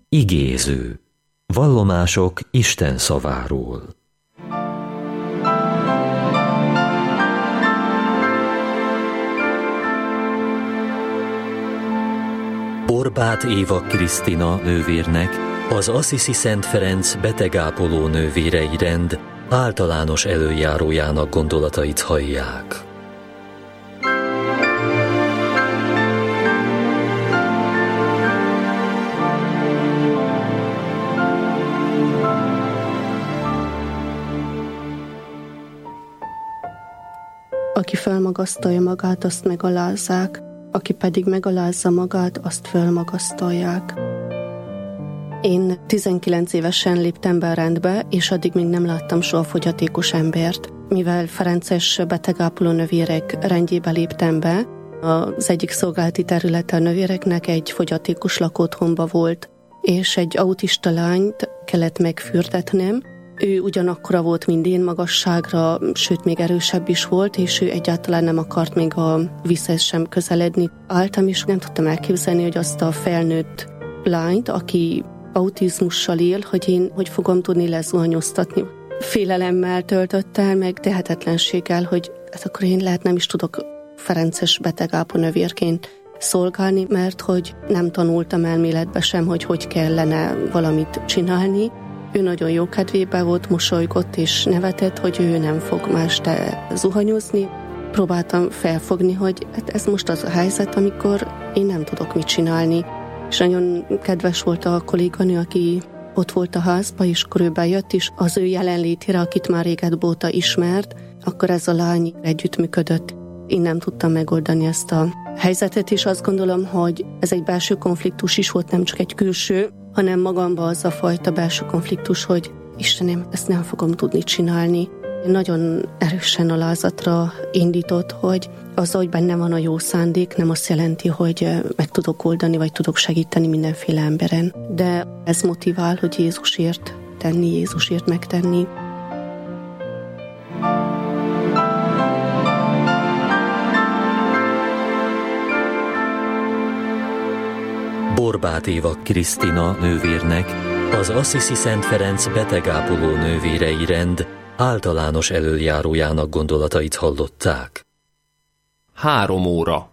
Igéző. Vallomások Isten szaváról. Borbáth Éva Krisztina nővérnek az Assisi Szent Ferenc betegápoló nővérei rend általános elöljárójának gondolatait hallják. Aki felmagasztalja magát, azt megalázzák, aki pedig megalázza magát, azt felmagasztalják. Én 19 évesen léptem be a rendbe, és addig még nem láttam soha fogyatékos embert. Mivel ferences betegápoló nővérek rendjébe léptem be, az egyik szolgálati területe a nővéreknek egy fogyatékos lakóotthonba volt, és egy autista lányt kellett megfürdetnem. Ő ugyanakkora volt, mint én magasságra, sőt még erősebb is volt, és ő egyáltalán nem akart még a vízhez sem közeledni. Álltam, és nem tudtam elképzelni, hogy azt a felnőtt lányt, aki autizmussal él, hogy én hogy fogom tudni lezuhanyoztatni. Félelemmel töltött el, meg tehetetlenséggel, hogy hát akkor én lehet nem is tudok ferences betegápolónővérként szolgálni, mert hogy nem tanultam elméletbe sem, hogy kellene valamit csinálni. Ő nagyon jó kedvében volt, mosolygott és nevetett, hogy ő nem fog ma este zuhanyozni. Próbáltam felfogni, hogy hát ez most az a helyzet, amikor én nem tudok mit csinálni. És nagyon kedves volt a kolléganő, aki ott volt a házba, és akkor ő bejött, és az ő jelenlétére, akit már régebb óta ismert, akkor ez a lány együttműködött. Én nem tudtam megoldani ezt a helyzetet, és azt gondolom, hogy ez egy belső konfliktus is volt, nem csak egy külső, hanem magamban az a fajta belső konfliktus, hogy Istenem, ezt nem fogom tudni csinálni. Nagyon erősen alázatra indított, hogy az, hogy bennem van a jó szándék, nem azt jelenti, hogy meg tudok oldani, vagy tudok segíteni mindenféle emberen. De ez motivál, hogy Jézusért tenni, Jézusért megtenni. Borbáth Éva Krisztina nővérnek az Assisi Szent Ferenc betegápoló nővérei rend általános elöljárójának gondolatait hallották. 3 óra.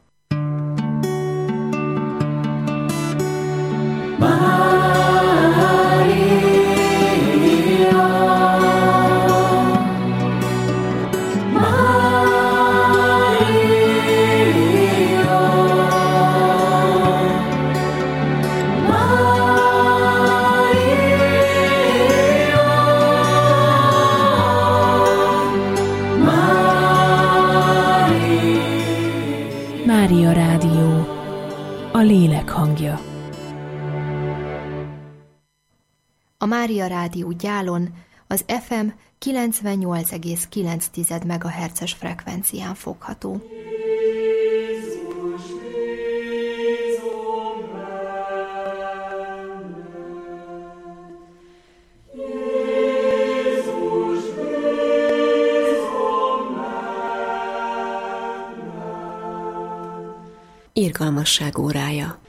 Mária Rádió, a lélek hangja. A Mária Rádió Gyálon az FM 98,9 MHz-es frekvencián fogható. Irgalmasság órája.